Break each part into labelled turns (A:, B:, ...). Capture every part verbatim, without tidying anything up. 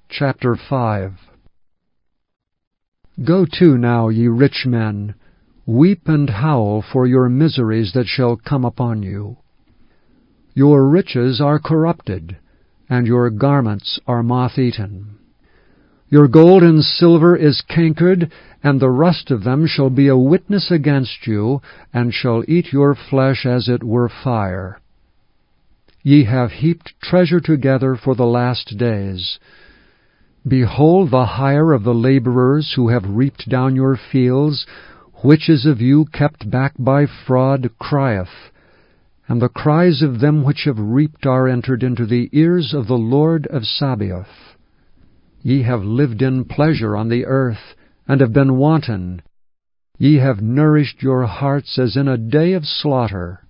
A: Chapter five. Go to now, ye rich men, weep and howl for your miseries that shall come upon you. Your riches are corrupted, and your garments are moth-eaten. Your gold and silver is cankered, and the rust of them shall be a witness against you, and shall eat your flesh as it were fire. Ye have heaped treasure together for the last days. Behold the hire of the laborers who have reaped down your fields, which is of you kept back by fraud, crieth, and the cries of them which have reaped are entered into the ears of the Lord of Sabaoth. Ye have lived in pleasure on the earth, and have been wanton. Ye have nourished your hearts as in a day of slaughter.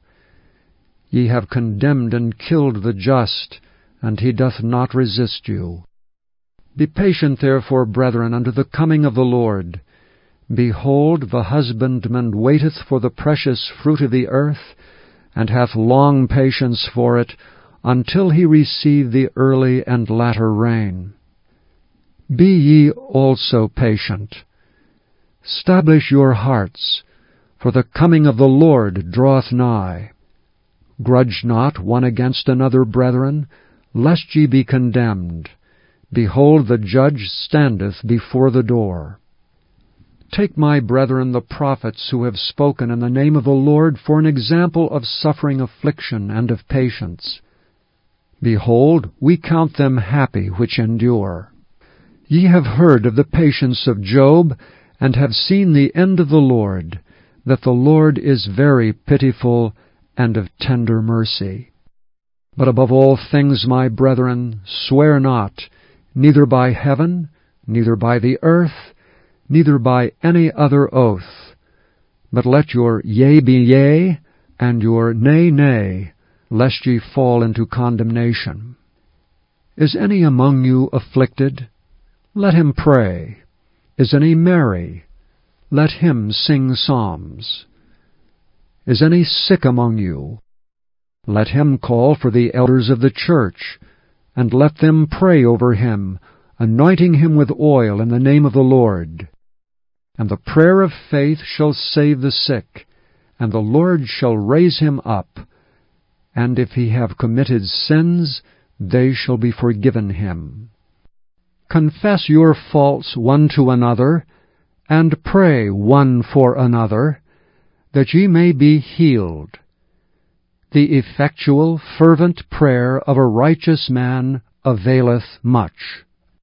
A: Ye have condemned and killed the just, and he doth not resist you. Be patient therefore, brethren, unto the coming of the Lord. Behold, the husbandman waiteth for the precious fruit of the earth, and hath long patience for it, until he receive the early and latter rain. Be ye also patient. Stablish your hearts, for the coming of the Lord draweth nigh. Grudge not one against another, brethren, lest ye be condemned. Behold, the judge standeth before the door. Take my brethren the prophets who have spoken in the name of the Lord for an example of suffering affliction and of patience. Behold, we count them happy which endure. Ye have heard of the patience of Job, and have seen the end of the Lord, that the Lord is very pitiful and of tender mercy. But above all things, my brethren, swear not, neither by heaven, neither by the earth, neither by any other oath, but let your yea be yea, and your nay, nay, lest ye fall into condemnation. Is any among you afflicted? Let him pray. Is any merry? Let him sing psalms. Is any sick among you? Let him call for the elders of the church, and let them pray over him, anointing him with oil in the name of the Lord. And the prayer of faith shall save the sick, and the Lord shall raise him up. And if he have committed sins, they shall be forgiven him. Confess your faults one to another, and pray one for another, that ye may be healed. The effectual, fervent prayer of a righteous man availeth much.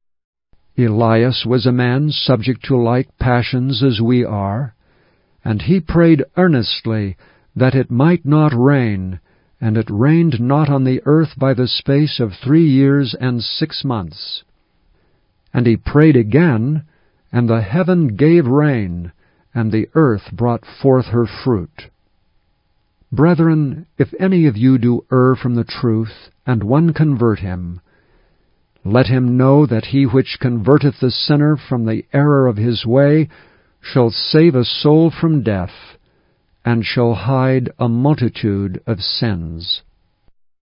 A: Elias was a man subject to like passions as we are, and he prayed earnestly that it might not rain, and it rained not on the earth by the space of three years and six months. And he prayed again, and the heaven gave rain, and the earth brought forth her fruit. Brethren, if any of you do err from the truth, and one convert him, let him know that he which converteth the sinner from the error of his way shall save a soul from death, and shall hide a multitude of sins.